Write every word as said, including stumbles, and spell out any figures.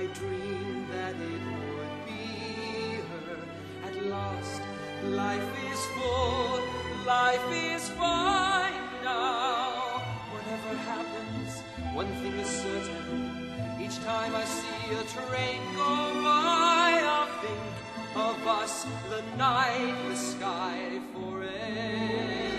dreamed that it would be her. At last, life is full, life is fine now. Whatever happens, one thing is certain. Each time I see a train go by, I'll think of us, the night, the sky, forever.